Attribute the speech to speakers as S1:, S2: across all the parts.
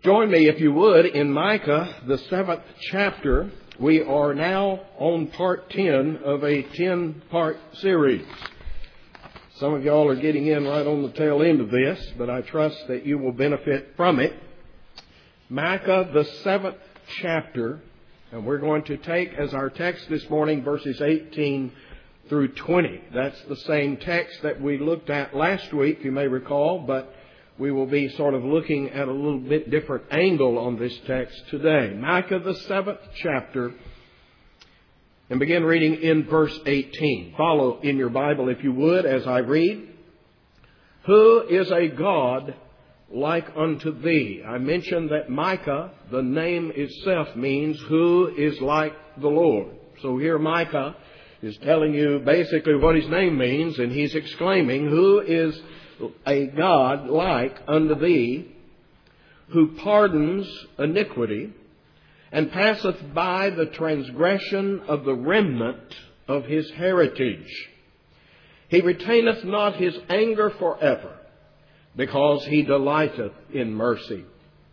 S1: Join me, if you would, in Micah, the 7th chapter. We are now on part 10 of a 10-part series. Some of y'all are getting in right on the tail end of this, but I trust that you will benefit from it. Micah, the 7th chapter, and we're going to take as our text this morning verses 18 through 20. That's the same text that we looked at last week, you may recall, but we will be sort of looking at a little bit different angle on this text today. Micah, the 7th chapter, and begin reading in verse 18. Follow in your Bible, if you would, as I read. Who is a God like unto thee? I mentioned that Micah, the name itself, means who is like the Lord. So here Micah is telling you basically what his name means, and he's exclaiming, who is a God like unto thee, who pardons iniquity, and passeth by the transgression of the remnant of his heritage. He retaineth not his anger forever, because he delighteth in mercy.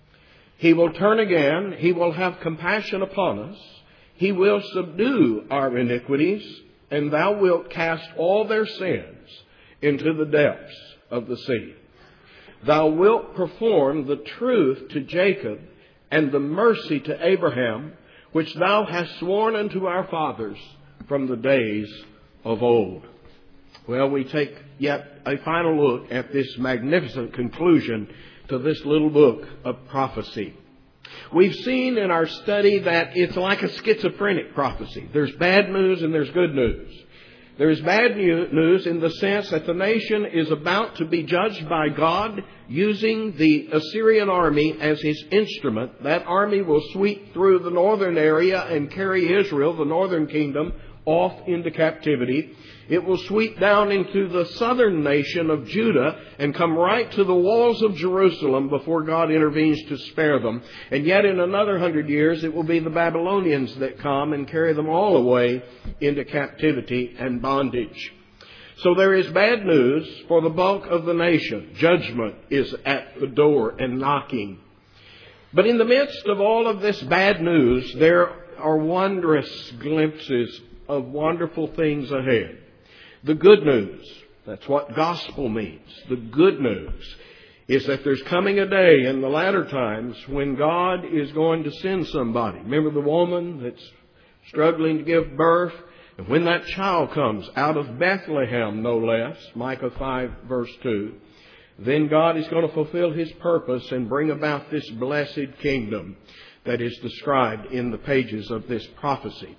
S1: He will turn again, he will have compassion upon us, he will subdue our iniquities, and thou wilt cast all their sins into the depths of the sea. Thou wilt perform the truth to Jacob and the mercy to Abraham, which thou hast sworn unto our fathers from the days of old. Well, we take yet a final look at this magnificent conclusion to this little book of prophecy. We've seen in our study that it's like a schizophrenic prophecy. There's bad news and there's good news. There is bad news in the sense that the nation is about to be judged by God using the Assyrian army as his instrument. That army will sweep through the northern area and carry Israel, the northern kingdom, off into captivity. It will sweep down into the southern nation of Judah and come right to the walls of Jerusalem before God intervenes to spare them. And yet in another 100 years it will be the Babylonians that come and carry them all away into captivity and bondage. So there is bad news for the bulk of the nation. Judgment is at the door and knocking. But in the midst of all of this bad news, there are wondrous glimpses of wonderful things ahead. The good news, that's what gospel means. The good news is that there's coming a day in the latter times when God is going to send somebody. Remember the woman that's struggling to give birth? And when that child comes out of Bethlehem, no less, Micah 5 verse 2, then God is going to fulfill his purpose and bring about this blessed kingdom that is described in the pages of this prophecy.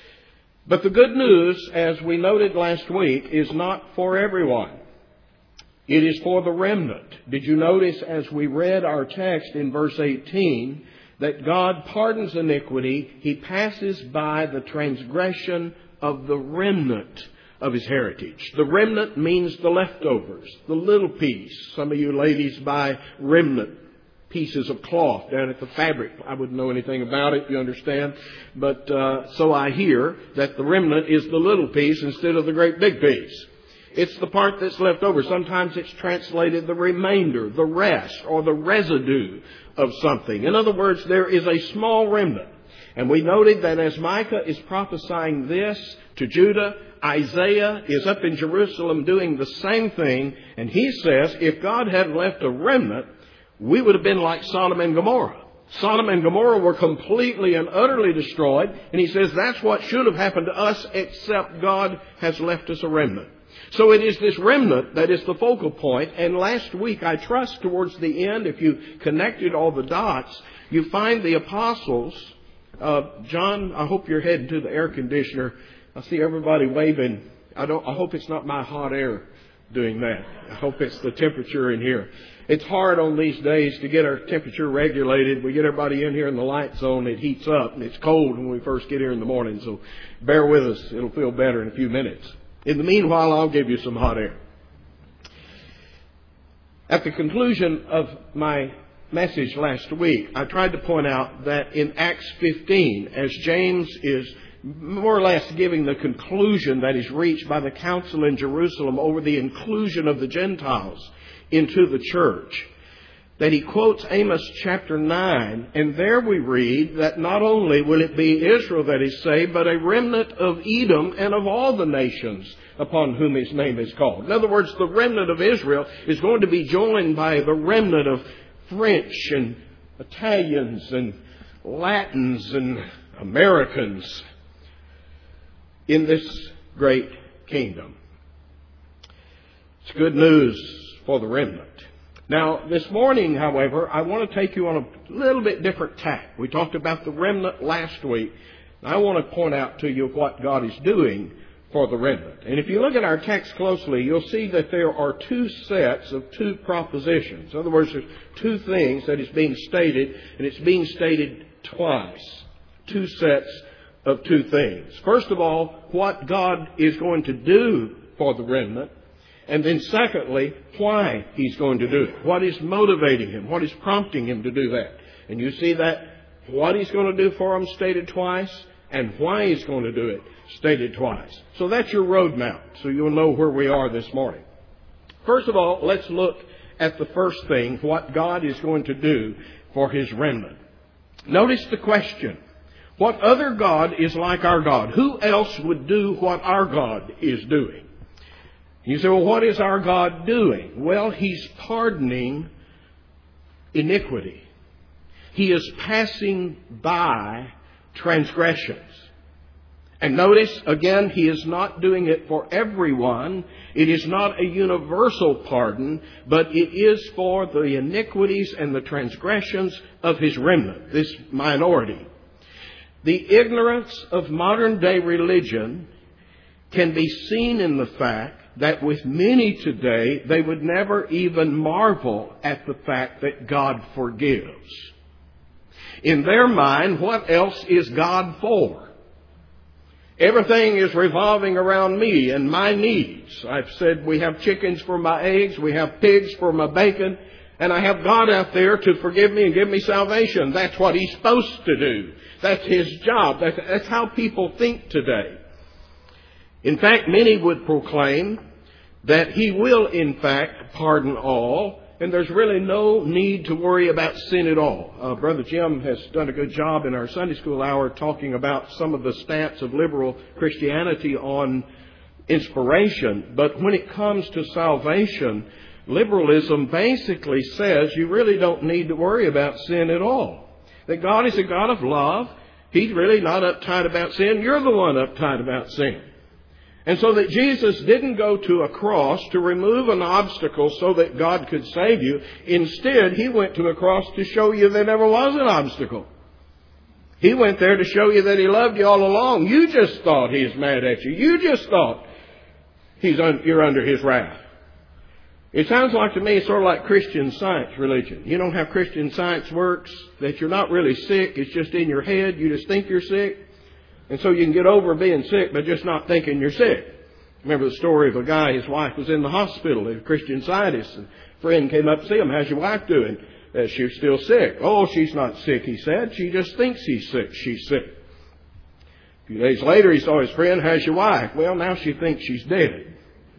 S1: But the good news, as we noted last week, is not for everyone. It is for the remnant. Did you notice as we read our text in verse 18 that God pardons iniquity, he passes by the transgression of the remnant of his heritage. The remnant means the leftovers, the little piece. Some of you ladies buy remnant pieces of cloth down at the fabric. I wouldn't know anything about it, you understand. But so I hear that the remnant is the little piece instead of the great big piece. It's the part that's left over. Sometimes it's translated the remainder, the rest, or the residue of something. In other words, there is a small remnant. And we noted that as Micah is prophesying this to Judah, Isaiah is up in Jerusalem doing the same thing. And he says, if God had left a remnant, we would have been like Sodom and Gomorrah. Sodom and Gomorrah were completely and utterly destroyed. And he says that's what should have happened to us, except God has left us a remnant. So it is this remnant that is the focal point. And last week, I trust towards the end, if you connected all the dots, you find the apostles. John, I hope you're heading to the air conditioner. I see everybody waving. I hope it's not my hot air doing that. I hope it's the temperature in here. It's hard on these days to get our temperature regulated. We get everybody in here in the light zone. It heats up, and it's cold when we first get here in the morning. So bear with us. It'll feel better in a few minutes. In the meanwhile, I'll give you some hot air. At the conclusion of my message last week, I tried to point out that in Acts 15, as James is more or less giving the conclusion that is reached by the council in Jerusalem over the inclusion of the Gentiles into the church, that he quotes Amos chapter 9, and there we read that not only will it be Israel that is saved, but a remnant of Edom and of all the nations upon whom his name is called. In other words, the remnant of Israel is going to be joined by the remnant of French and Italians and Latins and Americans in this great kingdom. It's good news for the remnant. Now, this morning, however, I want to take you on a little bit different tack. We talked about the remnant last week. I want to point out to you what God is doing for the remnant. And if you look at our text closely, you'll see that there are two sets of two propositions. In other words, there's two things that is being stated, and it's being stated twice. Two sets of two things. First of all, what God is going to do for the remnant. And then secondly, why he's going to do it. What is motivating him? What is prompting him to do that? And you see that what he's going to do for them stated twice, and why he's going to do it stated twice. So that's your roadmap, so you'll know where we are this morning. First of all, let's look at the first thing, what God is going to do for his remnant. Notice the question. What other God is like our God? Who else would do what our God is doing? You say, well, what is our God doing? Well, he's pardoning iniquity. He is passing by transgressions. And notice, again, he is not doing it for everyone. It is not a universal pardon, but it is for the iniquities and the transgressions of his remnant, this minority. The ignorance of modern day religion can be seen in the fact that with many today, they would never even marvel at the fact that God forgives. In their mind, what else is God for? Everything is revolving around me and my needs. I've said we have chickens for my eggs, we have pigs for my bacon, and I have God out there to forgive me and give me salvation. That's what he's supposed to do. That's his job. That's how people think today. In fact, many would proclaim that he will, in fact, pardon all, and there's really no need to worry about sin at all. Brother Jim has done a good job in our Sunday school hour talking about some of the stance of liberal Christianity on inspiration. But when it comes to salvation, liberalism basically says you really don't need to worry about sin at all. That God is a God of love. He's really not uptight about sin. You're the one uptight about sin. And so that Jesus didn't go to a cross to remove an obstacle so that God could save you. Instead, he went to a cross to show you there never was an obstacle. He went there to show you that he loved you all along. You just thought he's mad at you. You just thought you're under his wrath. It sounds like to me sort of like Christian Science religion. You know how Christian Science works? That you're not really sick. It's just in your head. You just think you're sick. And so you can get over being sick by just not thinking you're sick. Remember the story of a guy, his wife was in the hospital, a Christian Scientist, and a friend came up to see him. How's your wife doing? She's still sick. Oh, she's not sick, he said. She just thinks she's sick. A few days later, he saw his friend. How's your wife? Well, now she thinks she's dead.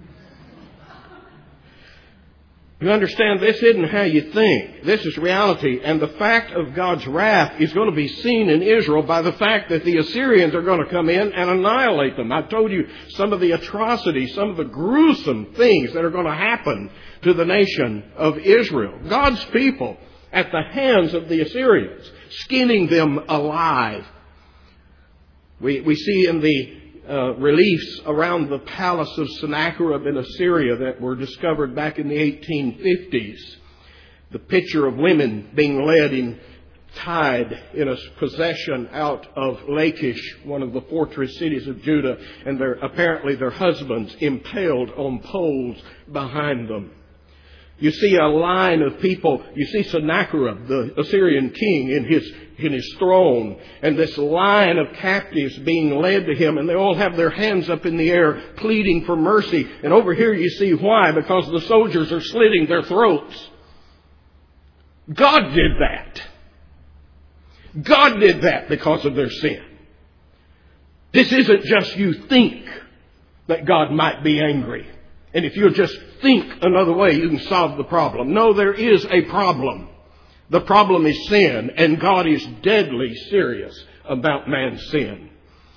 S1: You understand, this isn't how you think. This is reality. And the fact of God's wrath is going to be seen in Israel by the fact that the Assyrians are going to come in and annihilate them. I've told you some of the atrocities, some of the gruesome things that are going to happen to the nation of Israel. God's people at the hands of the Assyrians, skinning them alive. We see in the reliefs around the palace of Sennacherib in Assyria that were discovered back in the 1850s. The picture of women being led in tied in a procession out of Lachish, one of the fortress cities of Judah, and apparently their husbands impaled on poles behind them. You see a line of people. You see Sennacherib, the Assyrian king, in his throne, and this line of captives being led to him, and they all have their hands up in the air, pleading for mercy. And over here you see why, because the soldiers are slitting their throats. God did that. God did that because of their sin. This isn't just you think that God might be angry. And if you'll just think another way, you can solve the problem. No, there is a problem. The problem is sin, and God is deadly serious about man's sin.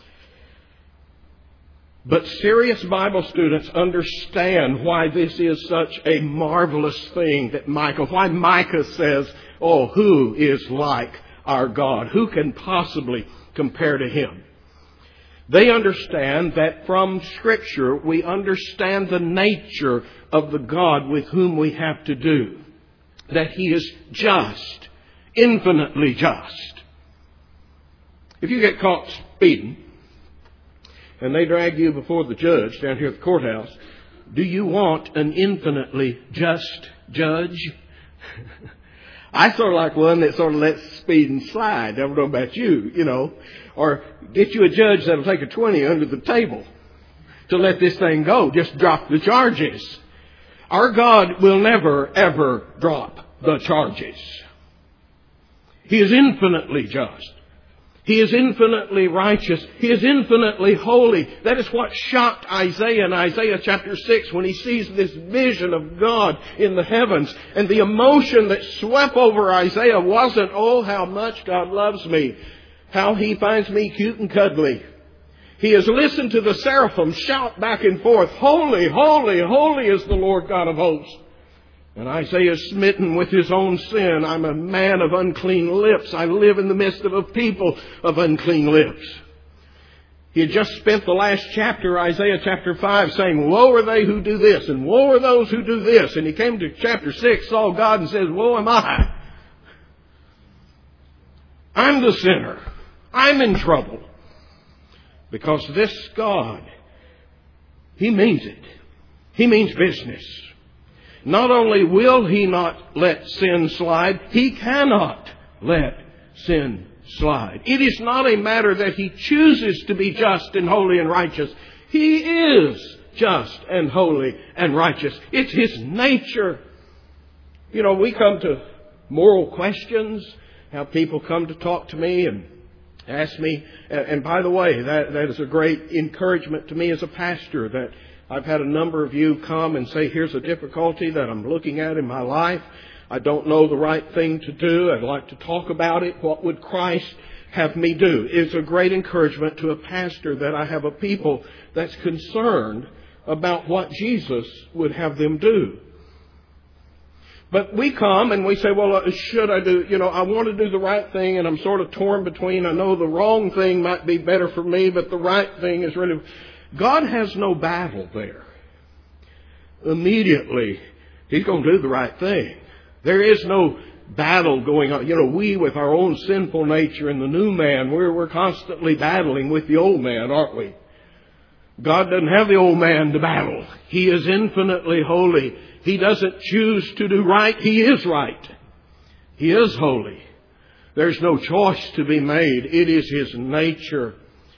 S1: But serious Bible students understand why this is such a marvelous thing that why Micah says, oh, who is like our God? Who can possibly compare to Him? They understand that from Scripture we understand the nature of the God with whom we have to do. That He is just, infinitely just. If you get caught speeding and they drag you before the judge down here at the courthouse, do you want an infinitely just judge? I sort of like one that sort of lets speeding slide. I don't know about you, Or get you a judge that'll take a 20 under the table to let this thing go. Just drop the charges. Our God will never, ever drop the charges. He is infinitely just. He is infinitely righteous. He is infinitely holy. That is what shocked Isaiah in Isaiah chapter 6 when he sees this vision of God in the heavens. And the emotion that swept over Isaiah wasn't, oh, how much God loves me, how He finds me cute and cuddly. He has listened to the seraphim shout back and forth, holy, holy, holy is the Lord God of hosts. And Isaiah is smitten with his own sin. I'm a man of unclean lips. I live in the midst of a people of unclean lips. He had just spent the last chapter, Isaiah chapter 5, saying, woe are they who do this, and woe are those who do this. And he came to chapter 6, saw God and says, woe am I. I'm the sinner. I'm in trouble. Because this God, He means it. He means business. Not only will He not let sin slide, He cannot let sin slide. It is not a matter that He chooses to be just and holy and righteous. He is just and holy and righteous. It's His nature. We come to moral questions, how people come to talk to me and ask me. And by the way, that is a great encouragement to me as a pastor, that I've had a number of you come and say, here's a difficulty that I'm looking at in my life. I don't know the right thing to do. I'd like to talk about it. What would Christ have me do? It's a great encouragement to a pastor that I have a people that's concerned about what Jesus would have them do. But we come and we say, well, should I do, I want to do the right thing, and I'm sort of torn between, I know the wrong thing might be better for me, but the right thing is really... God has no battle there. Immediately, He's going to do the right thing. There is no battle going on. We with our own sinful nature and the new man, we're constantly battling with the old man, aren't we? God doesn't have the old man to battle. He is infinitely holy. He doesn't choose to do right. He is right. He is holy. There's no choice to be made. It is His nature.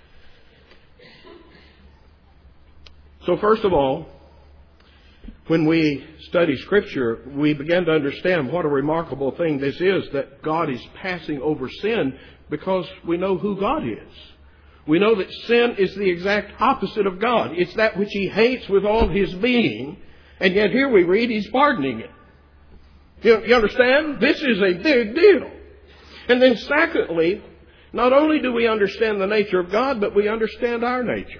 S1: So first of all, when we study Scripture, we begin to understand what a remarkable thing this is, that God is passing over sin, because we know who God is. We know that sin is the exact opposite of God. It's that which He hates with all His being, and yet here we read He's pardoning it. You understand? This is a big deal. And then secondly, not only do we understand the nature of God, but we understand our nature.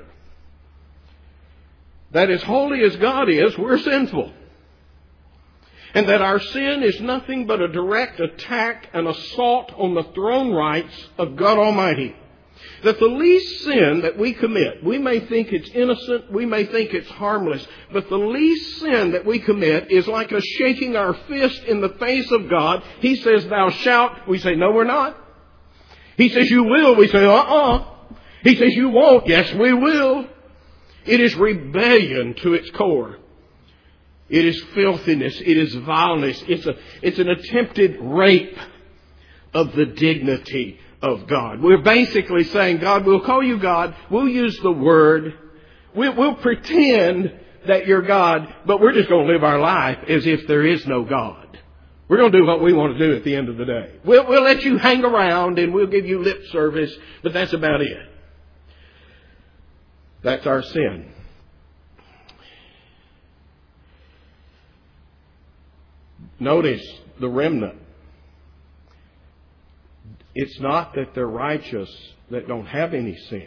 S1: That as holy as God is, we're sinful. And that our sin is nothing but a direct attack and assault on the throne rights of God Almighty. That the least sin that we commit, we may think it's innocent, we may think it's harmless, but the least sin that we commit is like a shaking our fist in the face of God. He says, thou shalt. We say, no, we're not. He says, you will. We say, He says, you won't. Yes, we will. It is rebellion to its core. It is filthiness. It is vileness. It's an attempted rape of the dignity of God. We're basically saying, God, we'll call you God. We'll use the word. We'll pretend that you're God, but we're just going to live our life as if there is no God. We're going to do what we want to do at the end of the day. We'll let you hang around and we'll give you lip service, but that's about it. That's our sin. Notice the remnant. It's not that they're righteous that don't have any sin.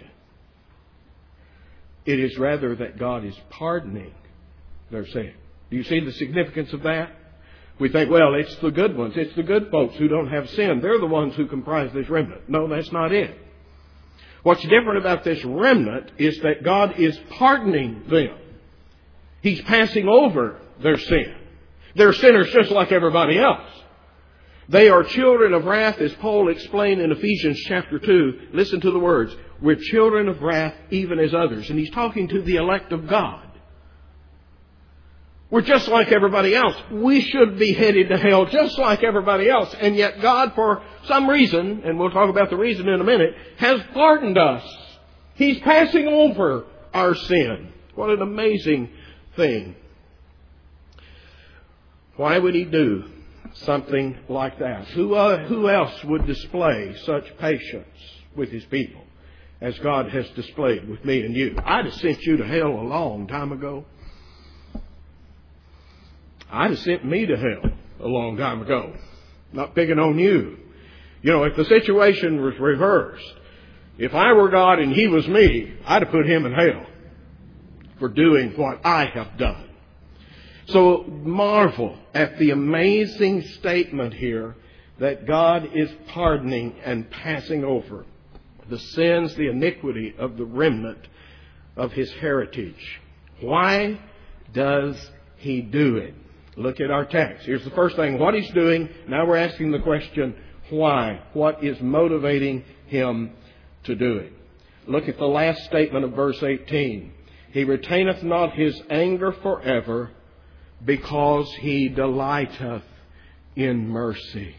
S1: It is rather that God is pardoning their sin. Do you see the significance of that? We think, well, it's the good ones. It's the good folks who don't have sin. They're the ones who comprise this remnant. No, that's not it. What's different about this remnant is that God is pardoning them. He's passing over their sin. They're sinners just like everybody else. They are children of wrath, as Paul explained in Ephesians chapter 2. Listen to the words. We're children of wrath even as others. And he's talking to the elect of God. We're just like everybody else. We should be headed to hell just like everybody else. And yet God, for some reason, and we'll talk about the reason in a minute, has pardoned us. He's passing over our sin. What an amazing thing. Why would He do something like that? Who else would display such patience with His people as God has displayed with me and you? I'd have sent you to hell a long time ago. I'd have sent me to hell a long time ago. Not picking on you. You know, if the situation was reversed, if I were God and He was me, I'd have put Him in hell for doing what I have done. So marvel at the amazing statement here that God is pardoning and passing over the sins, the iniquity of the remnant of His heritage. Why does He do it? Look at our text. Here's the first thing, what He's doing. Now we're asking the question, why? What is motivating Him to do it? Look at the last statement of verse 18. He retaineth not His anger forever, because He delighteth in mercy.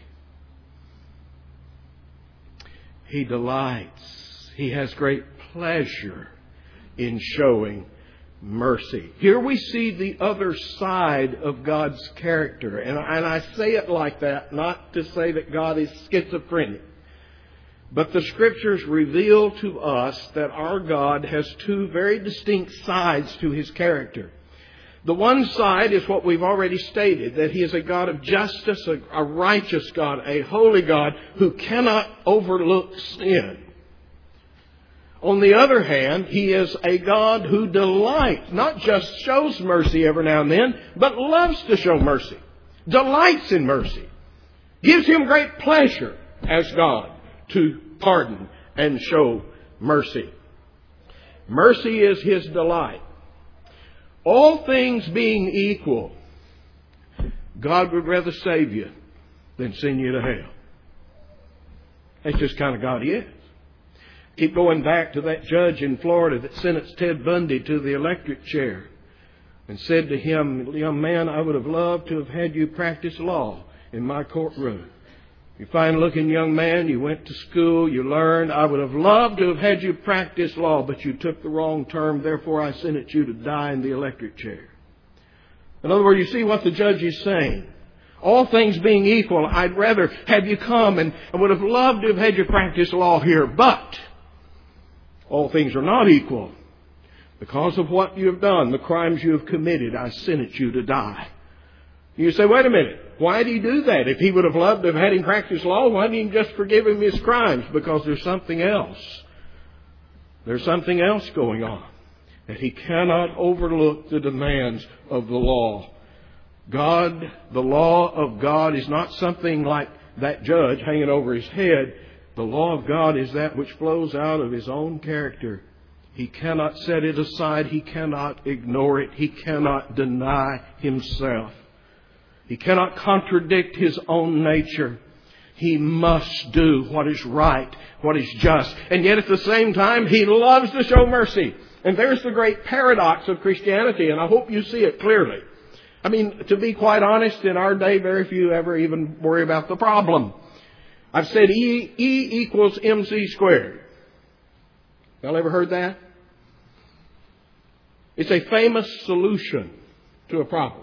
S1: He delights. He has great pleasure in showing mercy. Here we see the other side of God's character. And I say it like that, not to say that God is schizophrenic. But the Scriptures reveal to us that our God has two very distinct sides to His character. The one side is what we've already stated, that He is a God of justice, a righteous God, a holy God who cannot overlook sin. On the other hand, He is a God who delights, not just shows mercy every now and then, but loves to show mercy, delights in mercy, gives Him great pleasure as God to pardon and show mercy. Mercy is His delight. All things being equal, God would rather save you than send you to hell. That's just kind of God He is. Keep going back to that judge in Florida that sentenced Ted Bundy to the electric chair and said to him, young man, I would have loved to have had you practice law in my courtroom. You fine-looking young man, you went to school, you learned. I would have loved to have had you practice law, but you took the wrong term. Therefore, I sentenced you to die in the electric chair. In other words, you see what the judge is saying. All things being equal, I'd rather have you come, and I would have loved to have had you practice law here, but all things are not equal. Because of what you have done, the crimes you have committed, I sentence you to die. You say, wait a minute, why did He do that? If He would have loved to have had him practice law, why didn't He just forgive him his crimes? Because there's something else. There's something else going on. That He cannot overlook the demands of the law. God, the law of God is not something like that judge hanging over his head. The law of God is that which flows out of His own character. He cannot set it aside. He cannot ignore it. He cannot deny Himself. He cannot contradict His own nature. He must do what is right, what is just. And yet at the same time, He loves to show mercy. And there's the great paradox of Christianity, and I hope you see it clearly. I mean, to be quite honest, in our day, very few ever even worry about the problem. I've said E equals MC squared. Y'all ever heard that? It's a famous solution to a problem.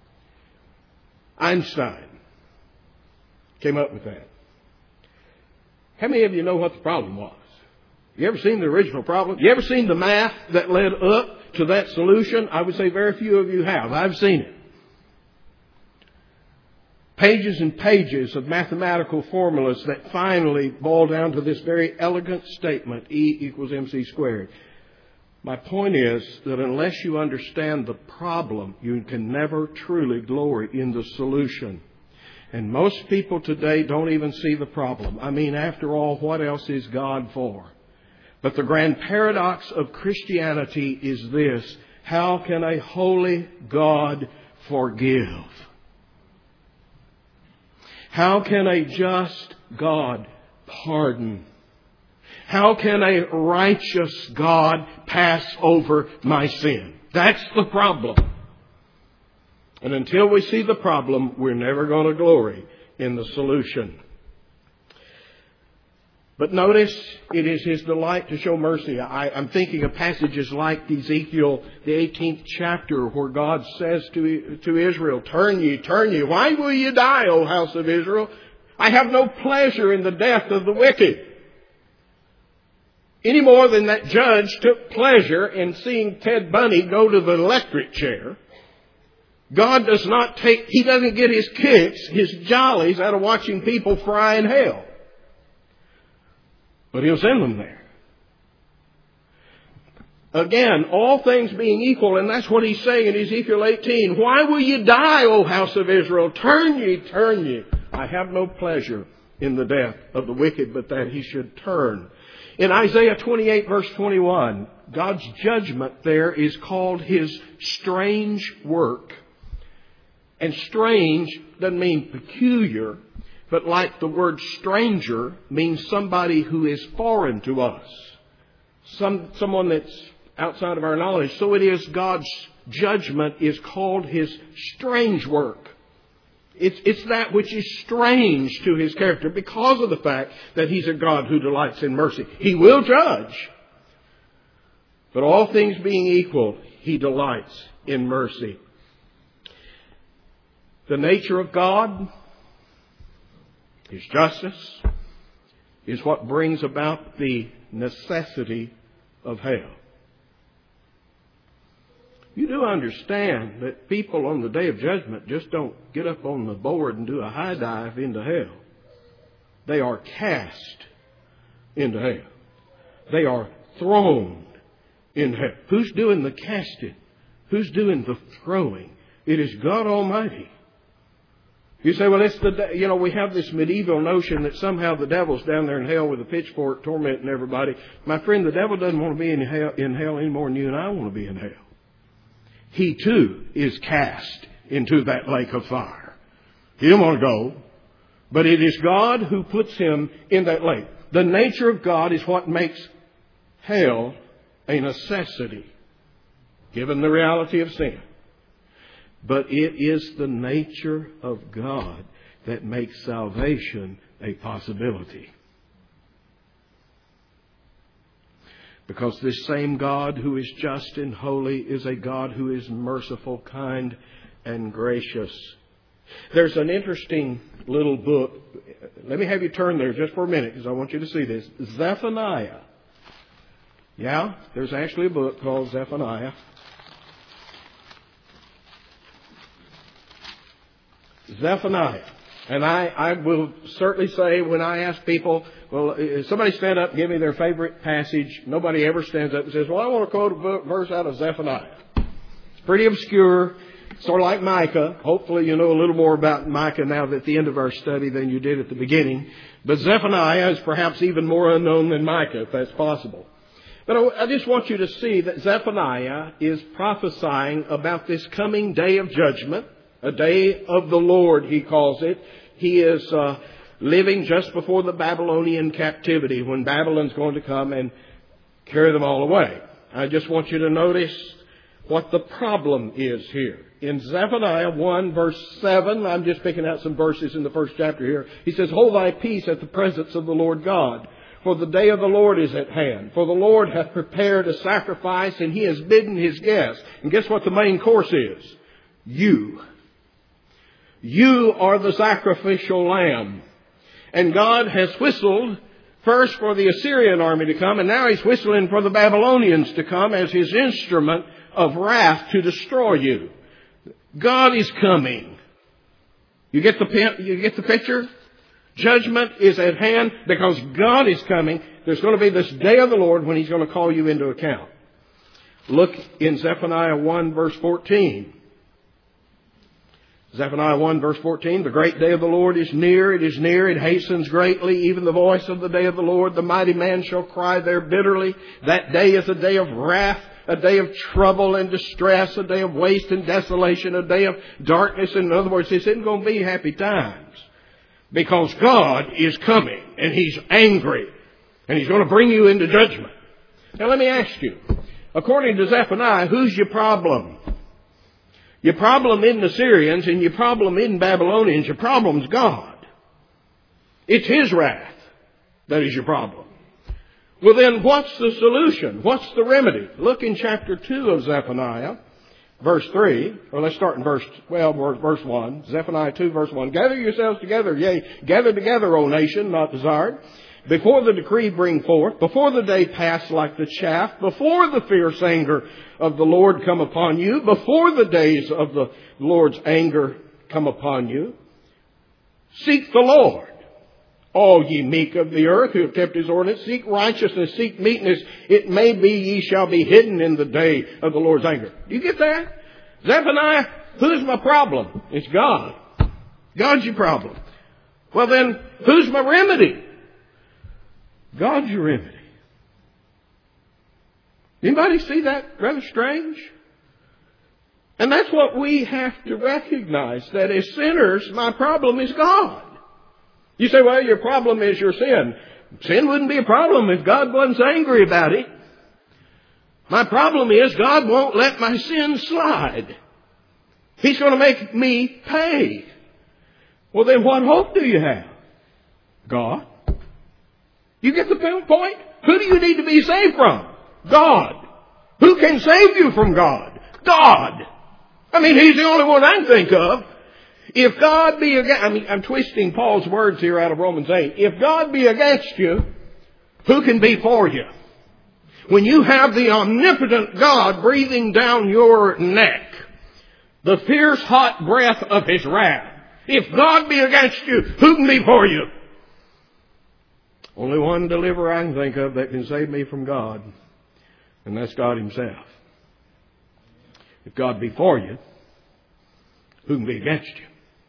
S1: Einstein came up with that. How many of you know what the problem was? You ever seen the original problem? You ever seen the math that led up to that solution? I would say very few of you have. I've seen it. pages and pages of mathematical formulas that finally boil down to this very elegant statement, E equals mc squared. My point is that unless you understand the problem, you can never truly glory in the solution. And most people today don't even see the problem. I mean, after all, what else is God for? But the grand paradox of Christianity is this: how can a holy God forgive? How can a just God pardon? How can a righteous God pass over my sin? That's the problem. And until we see the problem, we're never going to glory in the solution. But notice, it is His delight to show mercy. I'm thinking of passages like Ezekiel, the 18th chapter, where God says to Israel, turn ye. Why will you die, O house of Israel? I have no pleasure in the death of the wicked. Any more than that judge took pleasure in seeing Ted Bundy go to the electric chair. God He doesn't get His kicks, His jollies out of watching people fry in hell. But He'll send them there. Again, all things being equal, and that's what He's saying in Ezekiel 18. Why will you die, O house of Israel? Turn ye. I have no pleasure in the death of the wicked, but that he should turn. In Isaiah 28 verse 21, God's judgment there is called His strange work. And strange doesn't mean peculiar, but like the word stranger means somebody who is foreign to us. Someone that's outside of our knowledge. So it is God's judgment is called His strange work. It's that which is strange to His character because of the fact that He's a God who delights in mercy. He will judge. But all things being equal, He delights in mercy. The nature of God, His justice, is what brings about the necessity of hell. You do understand that people on the day of judgment just don't get up on the board and do a high dive into hell. They are cast into hell. They are thrown in hell. Who's doing the casting? Who's doing the throwing? It is God Almighty. You say, well, we have this medieval notion that somehow the devil's down there in hell with a pitchfork tormenting everybody. My friend, the devil doesn't want to be in hell any more than you and I want to be in hell. He too is cast into that lake of fire. He didn't want to go, but it is God who puts him in that lake. The nature of God is what makes hell a necessity, given the reality of sin. But it is the nature of God that makes salvation a possibility. Because this same God who is just and holy is a God who is merciful, kind, and gracious. There's an interesting little book. Let me have you turn there just for a minute because I want you to see this. Zephaniah. Yeah, there's actually a book called Zephaniah. Zephaniah. And I will certainly say when I ask people, well, somebody stand up and give me their favorite passage. Nobody ever stands up and says, well, I want to quote a verse out of Zephaniah. It's pretty obscure, sort of like Micah. Hopefully you know a little more about Micah now at the end of our study than you did at the beginning. But Zephaniah is perhaps even more unknown than Micah, if that's possible. But I just want you to see that Zephaniah is prophesying about this coming day of judgment. A day of the Lord, he calls it. He is living just before the Babylonian captivity, when Babylon's going to come and carry them all away. I just want you to notice what the problem is here. In Zephaniah 1 verse 7, I'm just picking out some verses in the first chapter here. He says, hold thy peace at the presence of the Lord God, for the day of the Lord is at hand. For the Lord hath prepared a sacrifice, and He has bidden His guests. And guess what the main course is? You. You are the sacrificial lamb. And God has whistled first for the Assyrian army to come, and now He's whistling for the Babylonians to come as His instrument of wrath to destroy you. God is coming. You get the picture? Judgment is at hand because God is coming. There's going to be this day of the Lord when He's going to call you into account. Look in Zephaniah 1 verse 14. Zephaniah 1 verse 14, the great day of the Lord is near, it is near, it hastens greatly, even the voice of the day of the Lord. The mighty man shall cry there bitterly. That day is a day of wrath, a day of trouble and distress, a day of waste and desolation, a day of darkness. In other words, this isn't going to be happy times because God is coming and He's angry and He's going to bring you into judgment. Now let me ask you, according to Zephaniah, who's your problem? Your problem isn't the Syrians and your problem isn't Babylonians. Your problem's God. It's His wrath that is your problem. Well then, what's the solution? What's the remedy? Look in chapter 2 of Zephaniah, verse 3. Or let's start in verse 1. Zephaniah 2, verse 1. Gather yourselves together, yea, gather together, O nation, not desired. Before the decree bring forth, before the day pass like the chaff, before the fierce anger of the Lord come upon you, before the days of the Lord's anger come upon you, seek the Lord. All ye meek of the earth who have kept His ordinance, seek righteousness, seek meekness. It may be ye shall be hidden in the day of the Lord's anger. Do you get that? Zephaniah, who's my problem? It's God. God's your problem. Well then, who's my remedy? God's your remedy. Anybody see that rather strange? And that's what we have to recognize, that as sinners, my problem is God. You say, well, your problem is your sin. Sin wouldn't be a problem if God wasn't so angry about it. My problem is God won't let my sin slide. He's going to make me pay. Well, then what hope do you have? God. You get the point? Who do you need to be saved from? God. Who can save you from God? God. I mean, He's the only one I can think of. If God be against, I'm twisting Paul's words here out of Romans 8. If God be against you, who can be for you? When you have the omnipotent God breathing down your neck, the fierce hot breath of His wrath, if God be against you, who can be for you? Only one deliverer I can think of that can save me from God, and that's God Himself. If God be for you, who can be against you?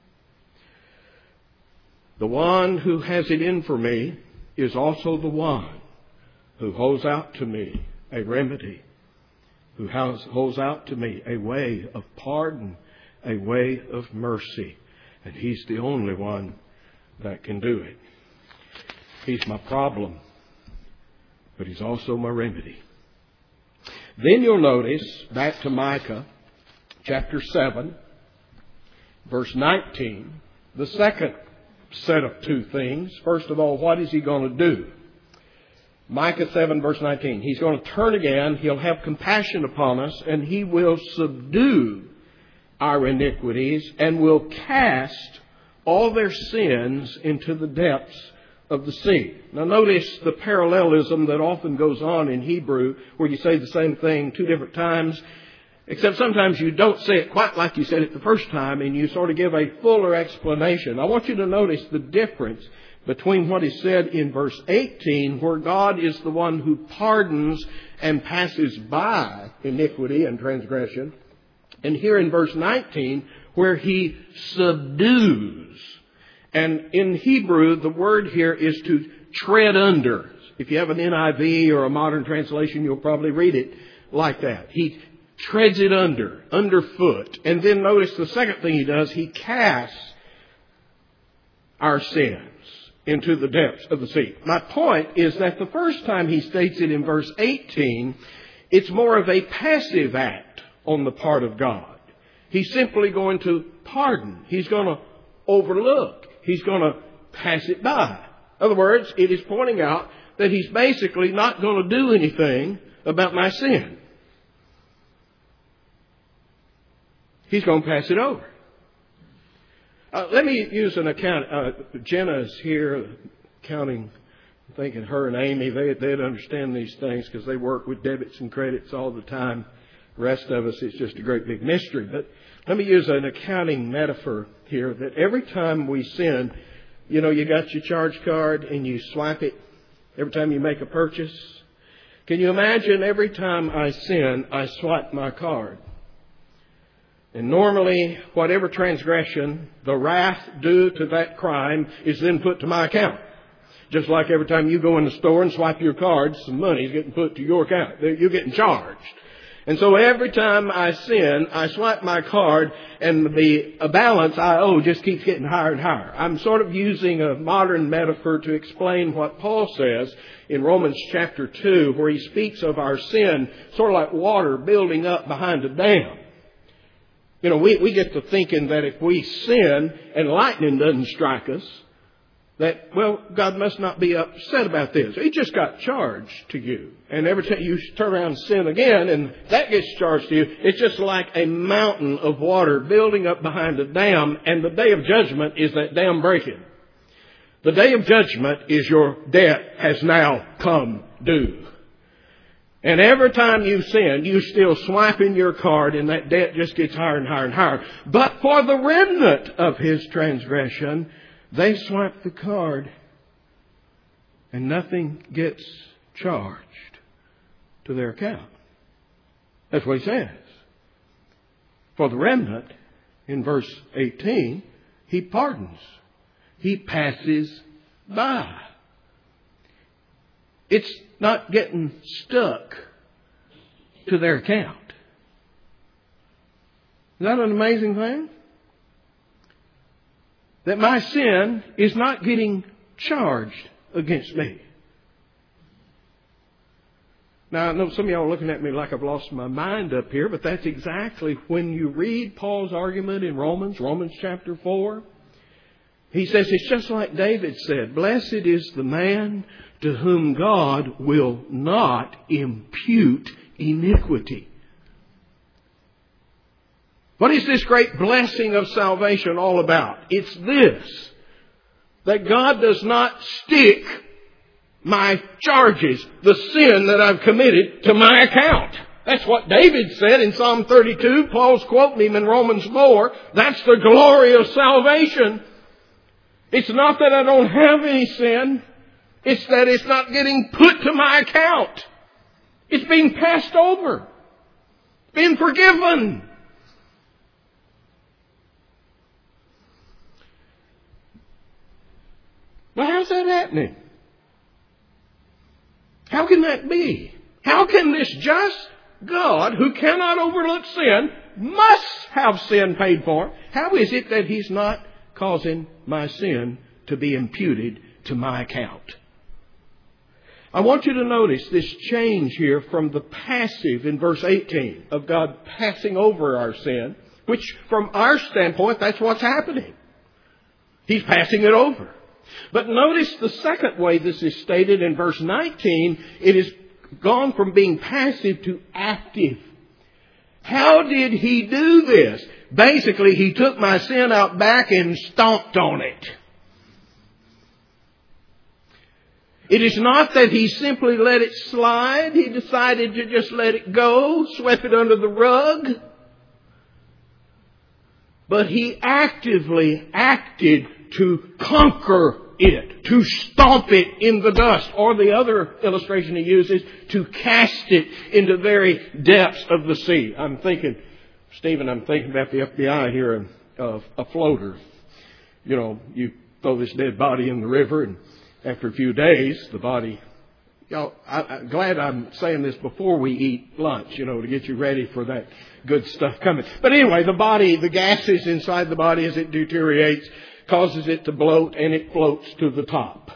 S1: The one who has it in for me is also the one who holds out to me a remedy, who holds out to me a way of pardon, a way of mercy. And He's the only one that can do it. He's my problem, but He's also my remedy. Then you'll notice, back to Micah, chapter 7, verse 19, the second set of two things. First of all, what is He going to do? Micah 7, verse 19. He's going to turn again. He'll have compassion upon us, and He will subdue our iniquities and will cast all their sins into the depths of the sea. Now notice the parallelism that often goes on in Hebrew, where you say the same thing two different times, except sometimes you don't say it quite like you said it the first time, and you sort of give a fuller explanation. I want you to notice the difference between what is said in verse 18, where God is the one who pardons and passes by iniquity and transgression, and here in verse 19, where He subdues. And in Hebrew, the word here is to tread under. If you have an NIV or a modern translation, you'll probably read it like that. He treads it underfoot. And then notice the second thing He does, He casts our sins into the depths of the sea. My point is that the first time He states it in verse 18, it's more of a passive act on the part of God. He's simply going to pardon. He's going to overlook. He's going to pass it by. In other words, it is pointing out that He's basically not going to do anything about my sin. He's going to pass it over. Let me use an account. Jenna's here counting, thinking her and Amy, they'd understand these things because they work with debits and credits all the time. The rest of us, it's just a great big mystery. But let me use an accounting metaphor here, that every time we sin, you know, you got your charge card and you swipe it every time you make a purchase. Can you imagine every time I sin, I swipe my card? And normally, whatever transgression, the wrath due to that crime is then put to my account. Just like every time you go in the store and swipe your card, some money is getting put to your account. You're getting charged. And so every time I sin, I swipe my card, and the balance I owe just keeps getting higher and higher. I'm sort of using a modern metaphor to explain what Paul says in Romans chapter 2, where he speaks of our sin sort of like water building up behind a dam. You know, we get to thinking that if we sin and lightning doesn't strike us, that, well, God must not be upset about this. He just got charged to you. And every time you turn around and sin again and that gets charged to you, it's just like a mountain of water building up behind a dam, and the day of judgment is that dam breaking. The day of judgment is your debt has now come due. And every time you sin, you still swiping your card, and that debt just gets higher and higher and higher. But for the remnant of his transgression, they swipe the card and nothing gets charged to their account. That's what he says. For the remnant, in verse 18, he pardons. He passes by. It's not getting stuck to their account. Is that an amazing thing? That my sin is not getting charged against me. Now, I know some of y'all are looking at me like I've lost my mind up here, but that's exactly when you read Paul's argument in Romans chapter 4. He says it's just like David said, "Blessed is the man to whom God will not impute iniquity." What is this great blessing of salvation all about? It's this, that God does not stick my charges, the sin that I've committed, to my account. That's what David said in Psalm 32. Paul's quoting him in Romans 4. That's the glory of salvation. It's not that I don't have any sin. It's that it's not getting put to my account. It's being passed over. Being forgiven. Well, how's that happening? How can that be? How can this just God, who cannot overlook sin, must have sin paid for? How is it that He's not causing my sin to be imputed to my account? I want you to notice this change here from the passive in verse 18 of God passing over our sin, which from our standpoint, that's what's happening. He's passing it over. But notice the second way this is stated in verse 19. It has gone from being passive to active. How did He do this? Basically, He took my sin out back and stomped on it. It is not that He simply let it slide. He decided to just let it go, sweep it under the rug. But He actively acted to conquer it, to stomp it in the dust. Or the other illustration He uses, to cast it into the very depths of the sea. I'm thinking about the FBI here of a floater. You know, you throw this dead body in the river, and after a few days, the body... I'm glad I'm saying this before we eat lunch, to get you ready for that good stuff coming. But anyway, the gases inside the body as it deteriorates, causes it to bloat, and it floats to the top.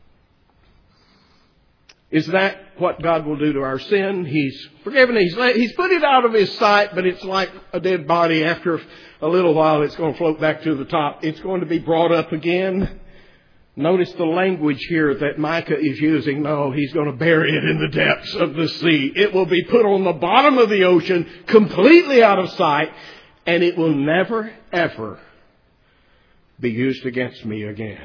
S1: Is that what God will do to our sin? He's forgiven. He's put it out of His sight, but it's like a dead body. After a little while, it's going to float back to the top. It's going to be brought up again. Notice the language here that Micah is using. No, he's going to bury it in the depths of the sea. It will be put on the bottom of the ocean, completely out of sight, and it will never, ever be used against me again.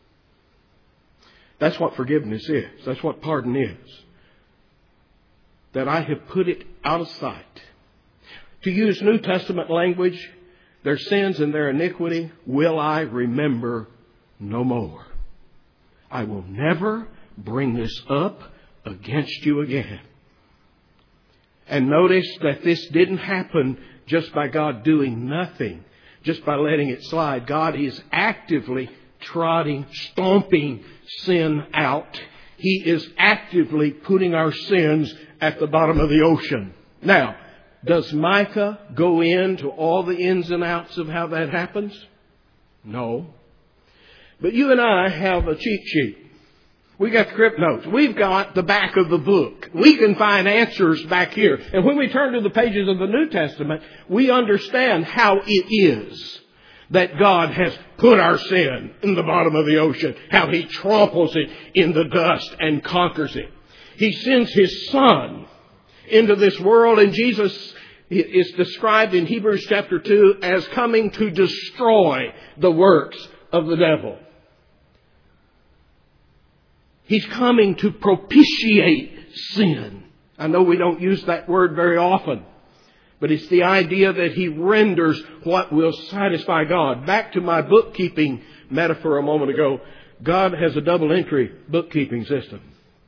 S1: That's what forgiveness is. That's what pardon is. that I have put it out of sight. To use New Testament language, their sins and their iniquity will I remember no more. I will never bring this up against you again. And notice that this didn't happen just by God doing nothing, just by letting it slide. God is actively stomping sin out. He is actively putting our sins at the bottom of the ocean. Now, does Micah go into all the ins and outs of how that happens? No. But you and I have a cheat sheet. We got the Script Notes. We've got the back of the book. We can find answers back here. And when we turn to the pages of the New Testament, we understand how it is that God has put our sin in the bottom of the ocean, how He tramples it in the dust and conquers it. He sends His Son into this world, and Jesus is described in Hebrews chapter 2 as coming to destroy the works of the devil. He's coming to propitiate sin. I know we don't use that word very often, but it's the idea that He renders what will satisfy God. Back to my bookkeeping metaphor a moment ago, God has a double entry bookkeeping system.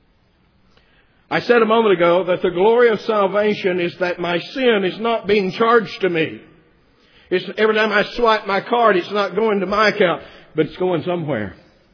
S1: I said a moment ago that the glory of salvation is that my sin is not being charged to me. Every time I swipe my card, it's not going to my account, but it's going somewhere.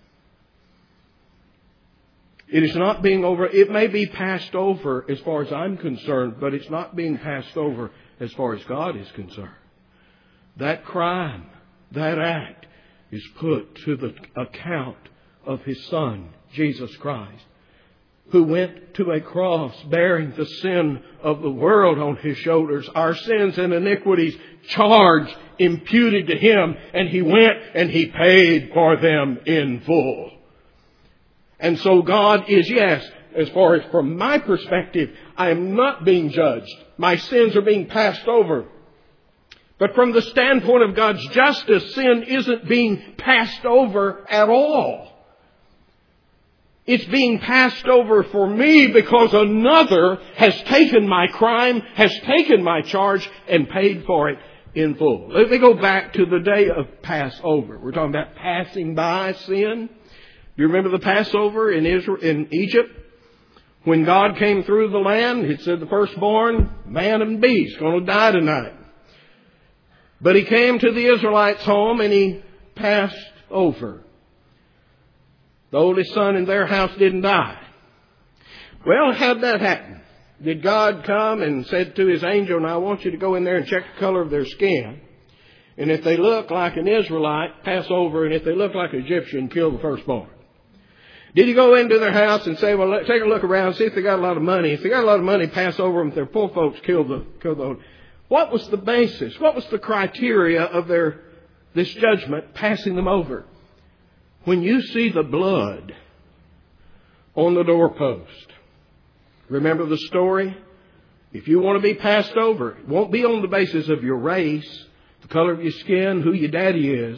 S1: It is not being it may be passed over as far as I'm concerned, but it's not being passed over as far as God is concerned. That crime, that act is put to the account of His Son, Jesus Christ, who went to a cross bearing the sin of the world on His shoulders. Our sins and iniquities charged, imputed to Him, and He went and He paid for them in full. And so God is, yes, as far as from my perspective, I am not being judged. My sins are being passed over. But from the standpoint of God's justice, sin isn't being passed over at all. It's being passed over for me because another has taken my crime, has taken my charge, and paid for it in full. Let me go back to the day of Passover. We're talking about passing by sin. Do you remember the Passover in Egypt? When God came through the land, it said the firstborn, man and beast, going to die tonight. But He came to the Israelites' home and He passed over. The oldest son in their house didn't die. Well, how'd that happen? Did God come and said to His angel, now I want you to go in there and check the color of their skin. And if they look like an Israelite, pass over. And if they look like an Egyptian, kill the firstborn. Did He go into their house and say, well, take a look around, see if they got a lot of money. If they got a lot of money, pass over them. If they're poor folks, kill the. What was the basis? What was the criteria of this judgment passing them over? When you see the blood on the doorpost, remember the story? If you want to be passed over, it won't be on the basis of your race, the color of your skin, who your daddy is.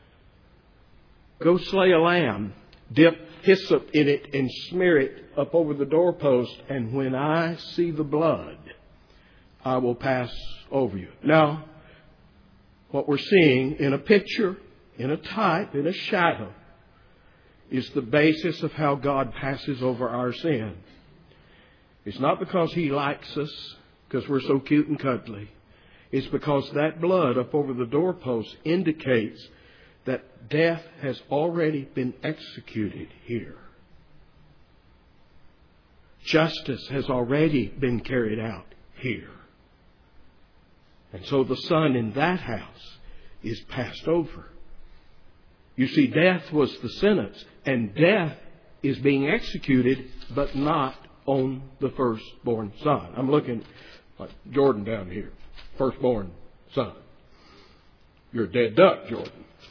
S1: Go slay a lamb, dip hyssop in it and smear it up over the doorpost. And when I see the blood, I will pass over you. Now, what we're seeing in a picture, in a type, in a shadow, is the basis of how God passes over our sin. It's not because He likes us, because we're so cute and cuddly. It's because that blood up over the doorpost indicates that death has already been executed here. Justice has already been carried out here. And so the son in that house is passed over. You see, death was the sentence, and death is being executed, but not on the firstborn son. I'm looking like Jordan down here, firstborn son. You're a dead duck, Jordan.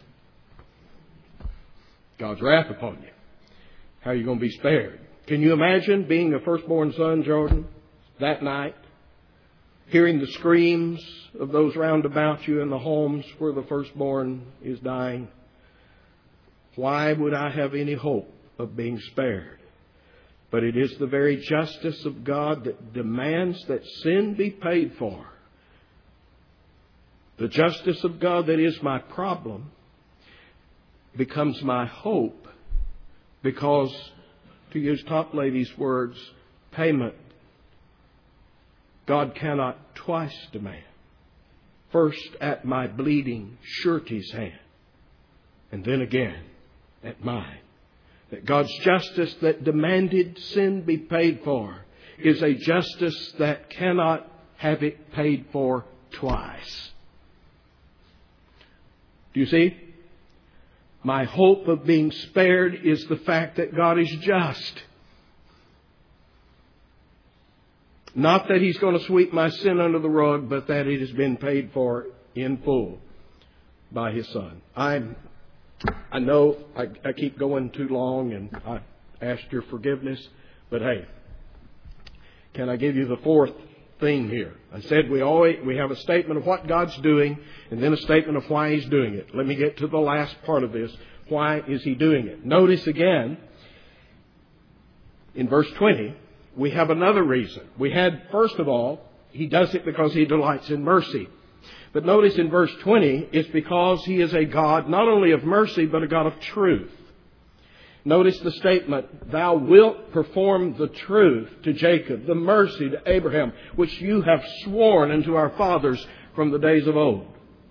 S1: God's wrath upon you. How are you going to be spared? Can you imagine being a firstborn son, Jordan, that night? Hearing the screams of those round about you in the homes where the firstborn is dying. Why would I have any hope of being spared? But it is the very justice of God that demands that sin be paid for. The justice of God that is my problem becomes my hope because, to use Topslady's words, payment God cannot twice demand. First at my bleeding surety's hand, and then again at mine. That God's justice that demanded sin be paid for is a justice that cannot have it paid for twice. Do you see? My hope of being spared is the fact that God is just. Not that He's going to sweep my sin under the rug, but that it has been paid for in full by His Son. I know I keep going too long, and I asked your forgiveness, but hey, can I give you the fourth thing here? I said we have a statement of what God's doing, and then a statement of why He's doing it. Let me get to the last part of this. Why is He doing it? Notice again, in verse 20, we have another reason. We had, first of all, He does it because He delights in mercy. But notice in verse 20, it's because He is a God not only of mercy, but a God of truth. Notice the statement, Thou wilt perform the truth to Jacob, the mercy to Abraham, which You have sworn unto our fathers from the days of old.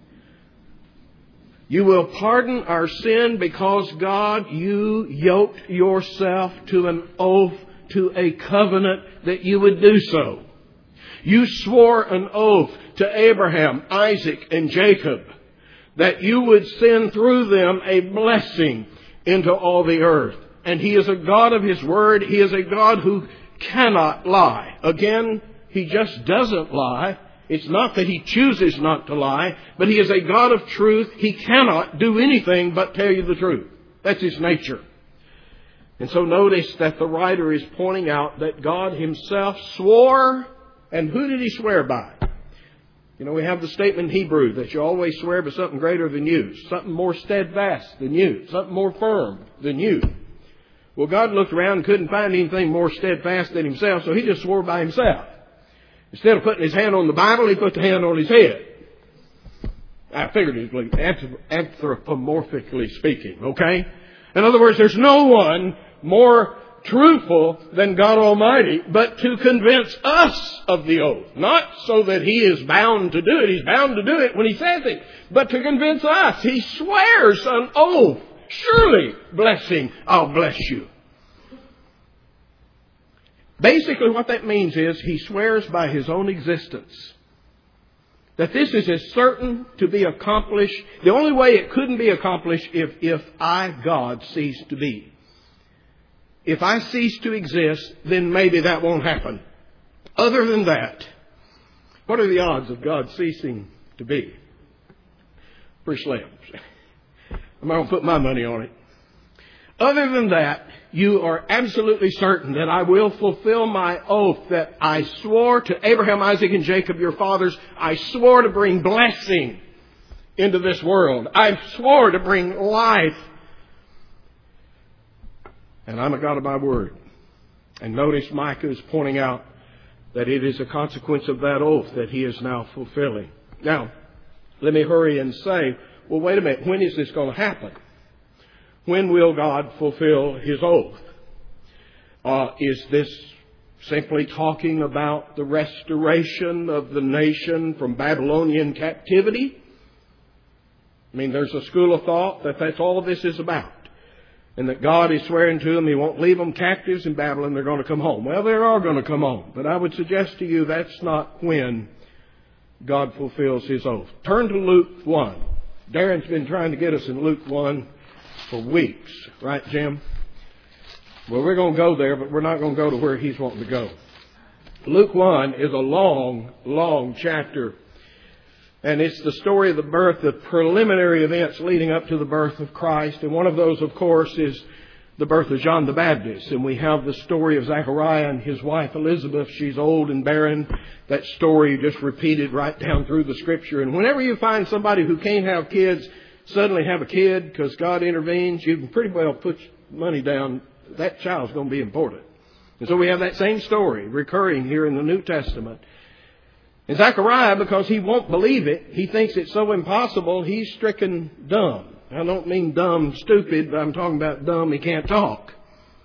S1: You will pardon our sin because, God, You yoked Yourself to an oath, to a covenant that You would do so. You swore an oath to Abraham, Isaac, and Jacob that You would send through them a blessing into all the earth. And He is a God of His word. He is a God who cannot lie. Again, He just doesn't lie. It's not that He chooses not to lie, but He is a God of truth. He cannot do anything but tell you the truth. That's His nature. And so notice that the writer is pointing out that God Himself swore, and who did He swear by? You know, we have the statement in Hebrew that you always swear by something greater than you, something more steadfast than you, something more firm than you. Well, God looked around and couldn't find anything more steadfast than Himself, so He just swore by Himself. Instead of putting His hand on the Bible, He put the hand on His head. Figuratively, anthropomorphically speaking, okay? In other words, there's no one more truthful than God Almighty, but to convince us of the oath. Not so that He is bound to do it. He's bound to do it when He says it. But to convince us. He swears an oath. Surely, blessing, I'll bless you. Basically what that means is He swears by His own existence that this is as certain to be accomplished. The only way it couldn't be accomplished if I, God, cease to be. If I cease to exist, then maybe that won't happen. Other than that, what are the odds of God ceasing to be? Pretty slim. I'm not going to put my money on it. Other than that, you are absolutely certain that I will fulfill my oath that I swore to Abraham, Isaac, and Jacob, your fathers. I swore to bring blessing into this world. I swore to bring life. And I'm a God of my word. And notice Micah is pointing out that it is a consequence of that oath that he is now fulfilling. Now, let me hurry and say, well, wait a minute. When is this going to happen? When will God fulfill His oath? Is this simply talking about the restoration of the nation from Babylonian captivity? I mean, there's a school of thought that that's all this is about. And that God is swearing to them He won't leave them captives in Babylon. They're going to come home. Well, they are going to come home. But I would suggest to you that's not when God fulfills His oath. Turn to Luke 1. Darren's been trying to get us in Luke 1 for weeks. Right, Jim? Well, we're going to go there, but we're not going to go to where he's wanting to go. Luke 1 is a long, long chapter. And it's the story of the birth, the preliminary events leading up to the birth of Christ. And one of those, of course, is the birth of John the Baptist. And we have the story of Zechariah and his wife Elizabeth. She's old and barren. That story just repeated right down through the Scripture. And whenever you find somebody who can't have kids suddenly have a kid because God intervenes, you can pretty well put money down that child's going to be important. And so we have that same story recurring here in the New Testament. And Zechariah, because he won't believe it, he thinks it's so impossible, he's stricken dumb. I don't mean dumb, stupid, but I'm talking about dumb, he can't talk.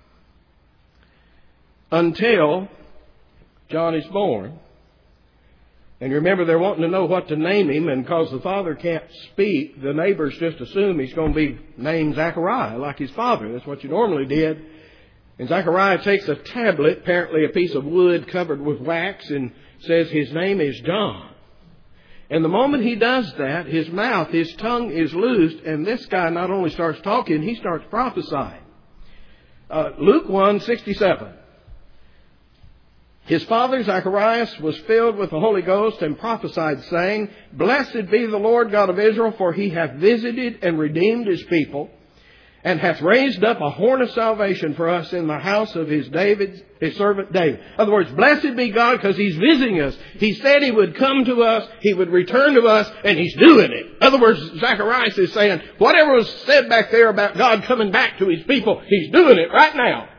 S1: Until John is born. And remember, they're wanting to know what to name him, and because the father can't speak, the neighbors just assume he's going to be named Zechariah, like his father. That's what you normally did. And Zechariah takes a tablet, apparently a piece of wood covered with wax, and says his name is John. And the moment he does that, his mouth, his tongue is loosed, and this guy not only starts talking, he starts prophesying. Luke 1:67. His father Zacharias was filled with the Holy Ghost and prophesied, saying, Blessed be the Lord God of Israel, for he hath visited and redeemed his people, and hath raised up a horn of salvation for us in the house of his servant David. In other words, blessed be God because he's visiting us. He said he would come to us, he would return to us, and he's doing it. In other words, Zacharias is saying, whatever was said back there about God coming back to his people, he's doing it right now.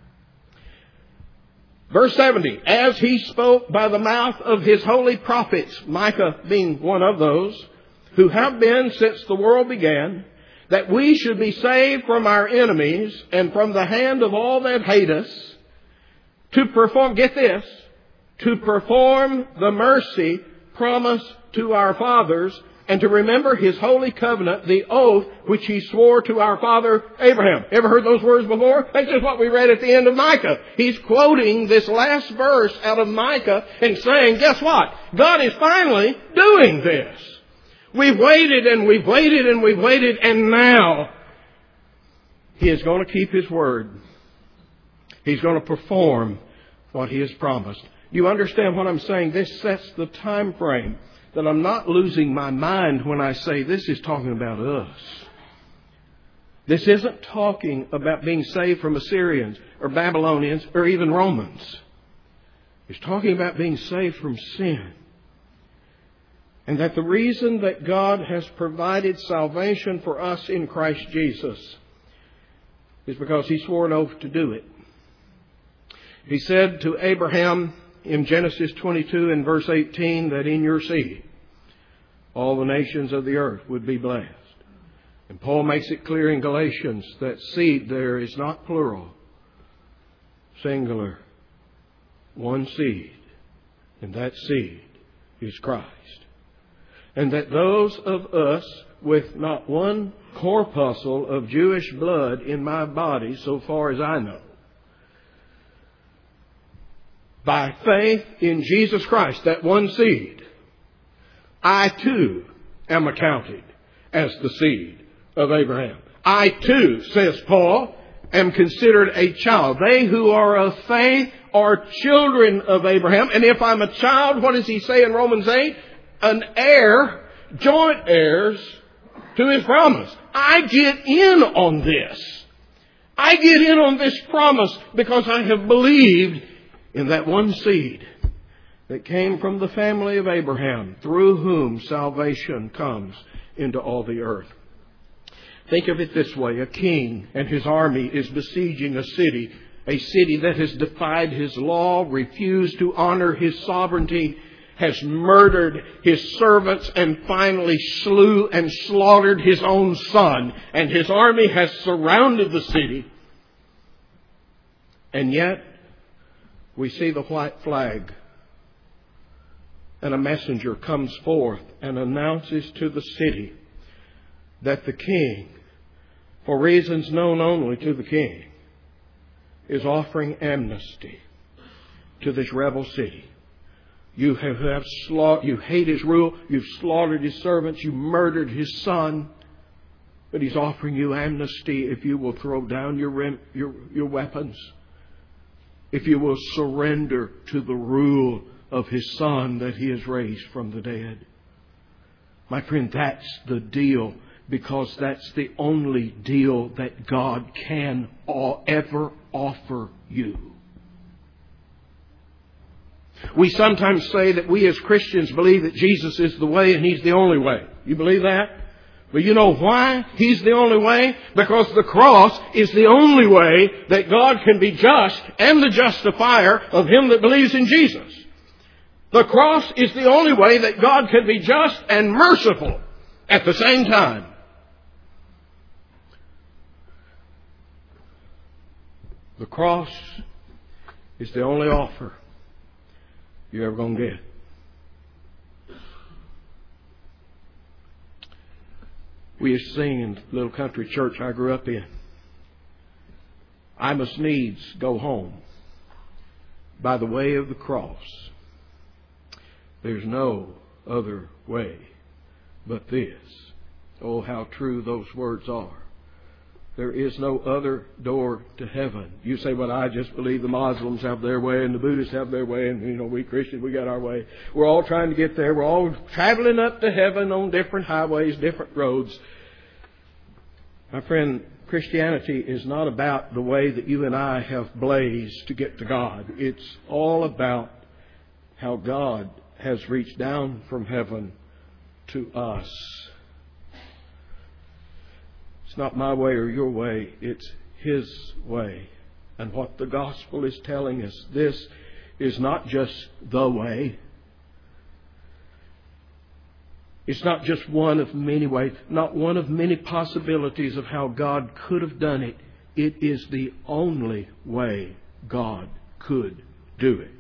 S1: Verse 70, as he spoke by the mouth of his holy prophets, Micah being one of those, who have been since the world began, that we should be saved from our enemies and from the hand of all that hate us, to perform, get this, to perform the mercy promised to our fathers, and to remember his holy covenant, the oath which he swore to our father Abraham. Ever heard those words before? That's just what we read at the end of Micah. He's quoting this last verse out of Micah and saying, guess what? God is finally doing this. We've waited and we've waited and we've waited, and now he is going to keep his word. He's going to perform what he has promised. You understand what I'm saying? This sets the time frame. That I'm not losing my mind when I say this is talking about us. This isn't talking about being saved from Assyrians or Babylonians or even Romans. It's talking about being saved from sin. And that the reason that God has provided salvation for us in Christ Jesus is because he swore an oath to do it. He said to Abraham in Genesis 22 and verse 18 that in your seed all the nations of the earth would be blessed. And Paul makes it clear in Galatians that seed there is not plural, singular, one seed, and that seed is Christ. And that those of us with not one corpuscle of Jewish blood in my body, so far as I know, by faith in Jesus Christ, that one seed, I too am accounted as the seed of Abraham. I too, says Paul, am considered a child. They who are of faith are children of Abraham. And if I'm a child, what does he say in Romans 8? An heir, joint heirs to his promise. I get in on this. I get in on this promise because I have believed in that one seed that came from the family of Abraham, through whom salvation comes into all the earth. Think of it this way. A king and his army is besieging a city that has defied his law, refused to honor his sovereignty, has murdered his servants, and finally slew and slaughtered his own son. And his army has surrounded the city. And yet, we see the white flag. And a messenger comes forth and announces to the city that the king, for reasons known only to the king, is offering amnesty to this rebel city. You hate his rule. You've slaughtered his servants. You murdered his son. But he's offering you amnesty if you will throw down your weapons. If you will surrender to the rule of his son that he has raised from the dead. My friend, that's the deal, because that's the only deal that God can ever offer you. We sometimes say that we as Christians believe that Jesus is the way and he's the only way. You believe that? But you know why He's the only way? Because the cross is the only way that God can be just and the justifier of him that believes in Jesus. The cross is the only way that God can be just and merciful at the same time. The cross is the only offer you're ever going to get. We used to sing in the little country church I grew up in, I must needs go home by the way of the cross. There's no other way but this. Oh, how true those words are. There is no other door to heaven. You say, well, I just believe the Muslims have their way and the Buddhists have their way, and we Christians, we got our way. We're all trying to get there. We're all traveling up to heaven on different highways, different roads. My friend, Christianity is not about the way that you and I have blazed to get to God. It's all about how God has reached down from heaven to us. It's not my way or your way. It's His way. And what the gospel is telling us, this is not just the way. It's not just one of many ways, not one of many possibilities of how God could have done it. It is the only way God could do it.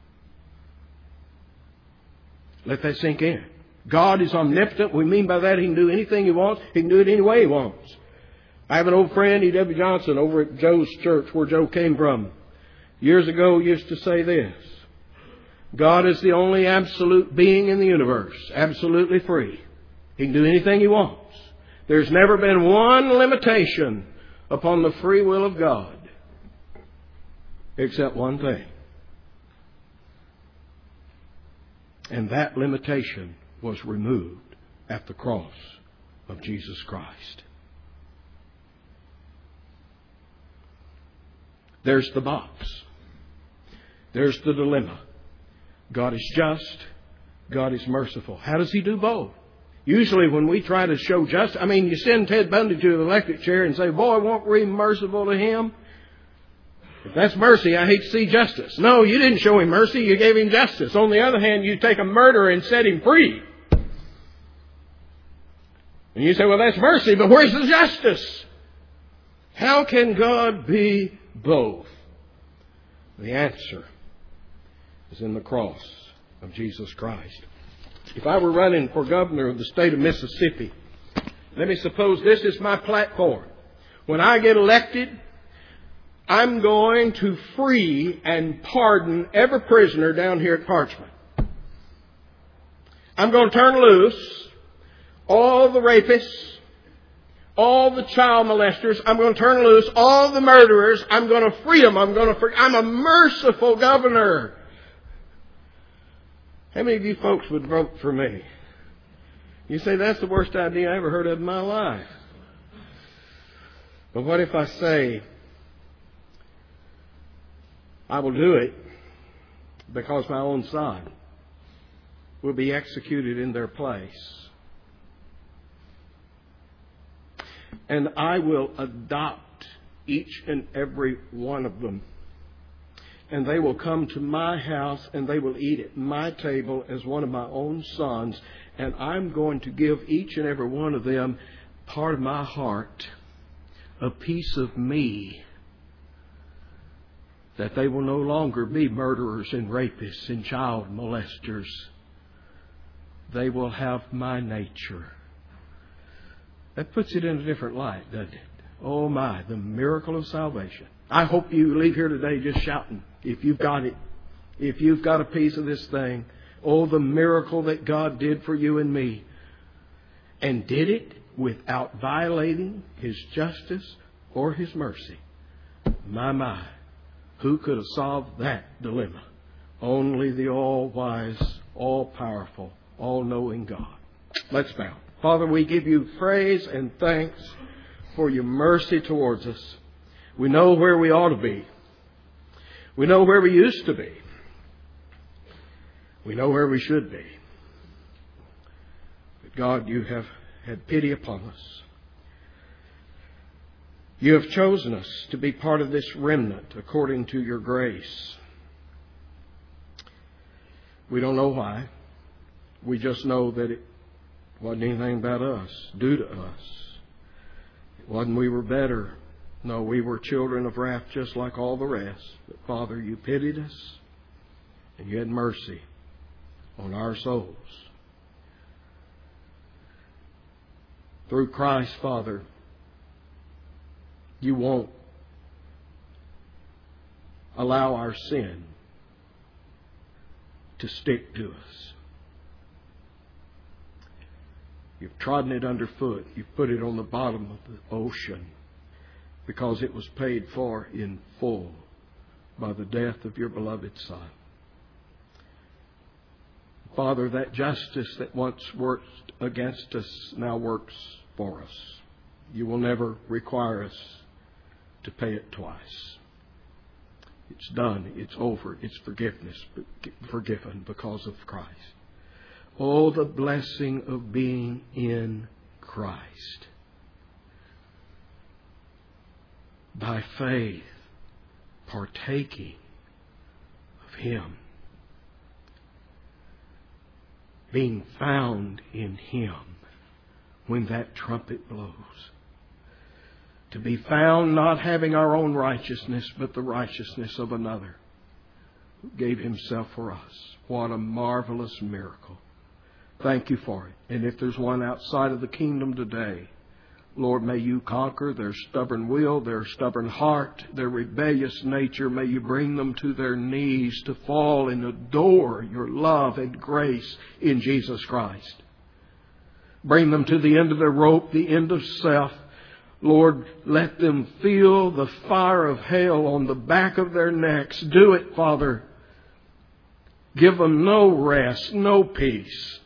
S1: Let that sink in. God is omnipotent. We mean by that He can do anything He wants. He can do it any way He wants. I have an old friend, E.W. Johnson, over at Joe's church, where Joe came from. Years ago, used to say this: God is the only absolute being in the universe, absolutely free. He can do anything He wants. There's never been one limitation upon the free will of God, except one thing. And that limitation was removed at the cross of Jesus Christ. There's the box. There's the dilemma. God is just. God is merciful. How does He do both? Usually when we try to show justice, you send Ted Bundy to the electric chair and say, boy, won't we be merciful to him? If that's mercy, I hate to see justice. No, you didn't show him mercy. You gave him justice. On the other hand, you take a murderer and set him free. And you say, well, that's mercy, but where's the justice? How can God be both? The answer is in the cross of Jesus Christ. If I were running for governor of the state of Mississippi, let me suppose this is my platform. When I get elected, I'm going to free and pardon every prisoner down here at Parchman. I'm going to turn loose all the rapists, all the child molesters. I'm going to turn loose all the murderers. I'm going to free them. I'm a merciful governor. How many of you folks would vote for me? You say, that's the worst idea I ever heard of in my life. But what if I say, I will do it because my own son will be executed in their place. And I will adopt each and every one of them. And they will come to my house and they will eat at my table as one of my own sons. And I'm going to give each and every one of them part of my heart, a piece of me, that they will no longer be murderers and rapists and child molesters. They will have my nature. That puts it in a different light, doesn't it? Oh my, the miracle of salvation. I hope you leave here today just shouting, if you've got it. If you've got a piece of this thing. Oh, the miracle that God did for you and me. And did it without violating His justice or His mercy. My. Who could have solved that dilemma? Only the all-wise, all-powerful, all-knowing God. Let's bow. Father, we give You praise and thanks for Your mercy towards us. We know where we ought to be. We know where we used to be. We know where we should be. But God, You have had pity upon us. You have chosen us to be part of this remnant according to your grace. We don't know why. We just know that it wasn't anything about us, due to us. It wasn't we were better. No, we were children of wrath just like all the rest. But Father, you pitied us and you had mercy on our souls. Through Christ, Father, you won't allow our sin to stick to us. You've trodden it underfoot. You've put it on the bottom of the ocean because it was paid for in full by the death of your beloved Son. Father, that justice that once worked against us now works for us. You will never require us to pay it twice. It's done. It's over. It's forgiven because of Christ. Oh, the blessing of being in Christ. By faith, partaking of Him. Being found in Him when that trumpet blows. To be found not having our own righteousness, but the righteousness of another who gave Himself for us. What a marvelous miracle. Thank you for it. And if there's one outside of the kingdom today, Lord, may you conquer their stubborn will, their stubborn heart, their rebellious nature. May you bring them to their knees to fall and adore your love and grace in Jesus Christ. Bring them to the end of their rope, the end of self. Lord, let them feel the fire of hell on the back of their necks. Do it, Father. Give them no rest, no peace,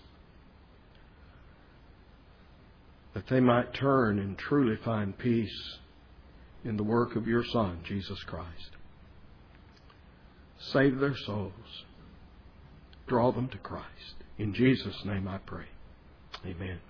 S1: that they might turn and truly find peace in the work of your Son, Jesus Christ. Save their souls. Draw them to Christ. In Jesus' name I pray. Amen.